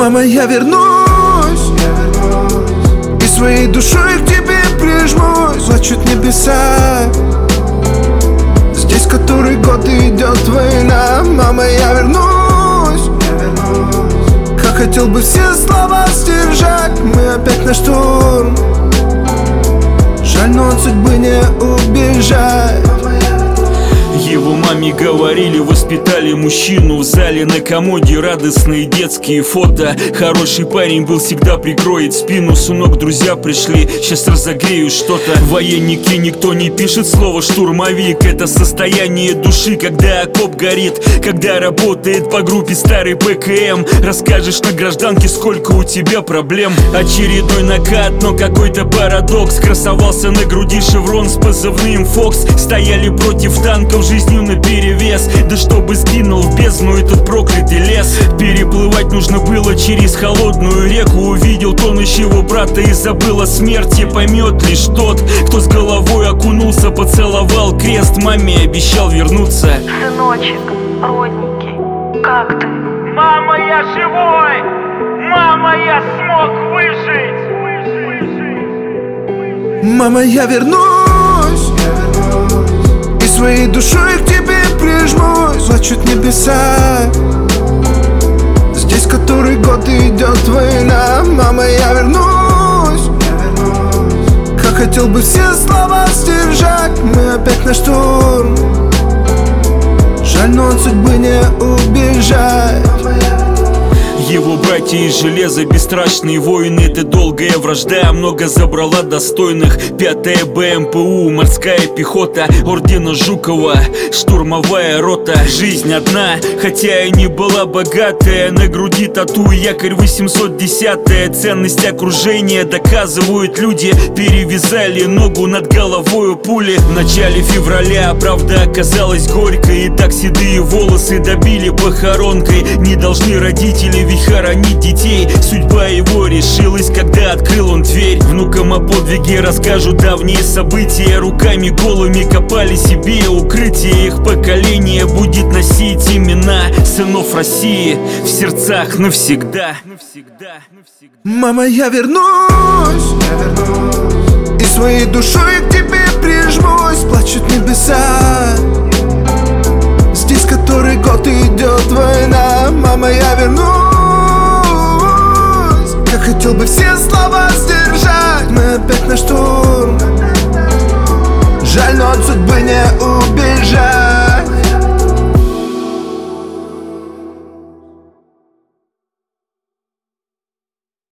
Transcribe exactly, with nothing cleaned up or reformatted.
Мама, я вернусь, и своей душой к тебе прижмусь. Плачут небеса, здесь который год идет война. Мама, я вернусь, как хотел бы все слова сдержать. Мы опять на штурм, жаль, но от судьбы не убежать. Его маме говорили, воспитали мужчину. В зале на комоде радостные детские фото. Хороший парень был, всегда прикроет спину. Сынок, друзья пришли, сейчас разогрею что-то. В военнике никто не пишет слово штурмовик. Это состояние души, когда окоп горит, когда работает по группе старый ПКМ. Расскажешь на гражданке, сколько у тебя проблем. Очередной накат, но какой-то парадокс. Красовался на груди шеврон с позывным Фокс. Стояли против танков, жизнью наперевес. Да чтобы сгинул в бездну этот проклятый лес. Переплывать нужно было через холодную реку. Увидел тонущего брата и забыл о смерти. Поймет лишь тот, кто с головой окунулся, поцеловал крест. Маме обещал вернуться. Сыночек, родненький, как ты? Мама, я живой! Мама, я смог выжить! Мама, я вернусь, и своей душой к тебе прижмусь. Плачут небеса, здесь который год идет война. Мама, я вернусь, как хотел бы все слова сдержать. Мы опять на штурм, жаль, но от судьбы не убежать. Его братья из железа, бесстрашные воины. Это долгая вражда, много забрала достойных. Пятая БМПУ, морская пехота ордена Жукова, штурмовая рота. Жизнь одна, хотя и не была богатая. На груди тату, якорь восемьсот десятая. Ценность окружения доказывают люди. Перевязали ногу над головой пули. В начале февраля правда оказалась горькой. И так седые волосы добили похоронкой. Не должны родители ведь хоронить детей. Судьба его решилась, когда открыл он дверь. Внукам о подвиге расскажут давние события. Руками голыми копали себе укрытие. Их поколение будет носить имена сынов России в сердцах навсегда. Мама, я вернусь, и своей душой к тебе прижмусь. Плачут небеса, здесь который год идет война. Мама, я вернусь, как хотел бы все слова сдержать. Мы опять на штурм, жаль, но от судьбы не убежать.